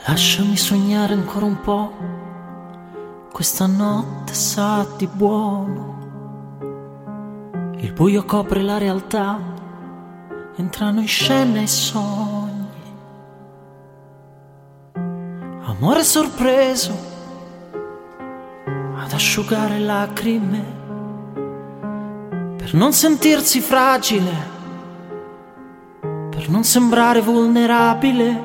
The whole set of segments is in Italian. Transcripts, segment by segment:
Lasciami sognare ancora un po', questa notte sa di buono. Il buio copre la realtà, entrano in scena i sogni. Amore sorpreso ad asciugare lacrime, per non sentirsi fragile, per non sembrare vulnerabile.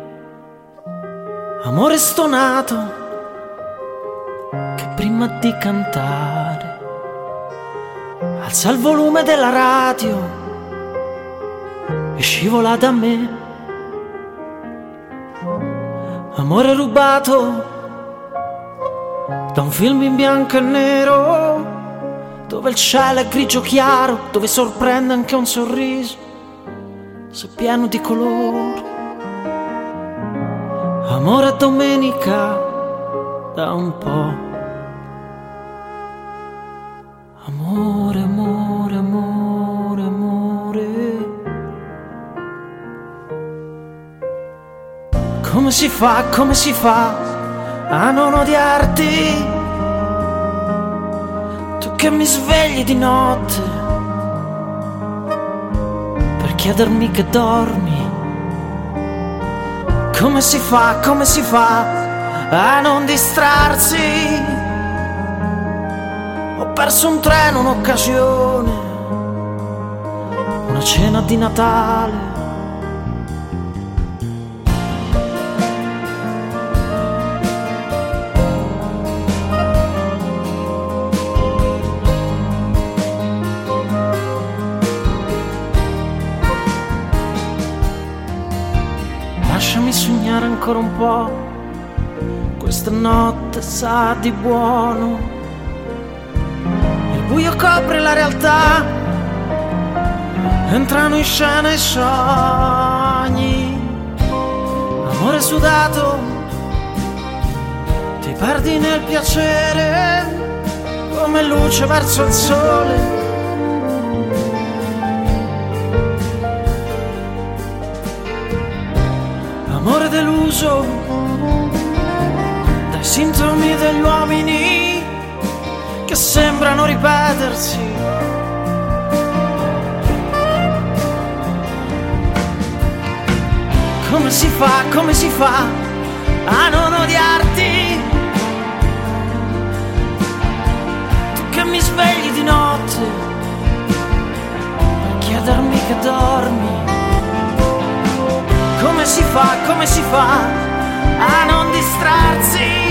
Amore stonato che prima di cantare alza il volume della radio e scivola da me. Amore rubato da un film in bianco e nero, dove il cielo è grigio chiaro, dove sorprende anche un sorriso se pieno di colore. Amore domenica da un po'. Amore, amore, amore, amore. Come si fa a non odiarti? Tu che mi svegli di notte per chiedermi che dormi. Come si fa a non distrarsi? Ho perso un treno, un'occasione, una cena di Natale. Lasciami sognare ancora un po', questa notte sa di buono. Il buio copre la realtà, entrano in scena i sogni. Amore sudato, ti perdi nel piacere, come luce verso il sole. Amore deluso dai sintomi degli uomini che sembrano ripetersi. Come si fa a non odiarti? Tu che mi svegli di notte per chiedermi che dormi. Come si fa a non distrarsi?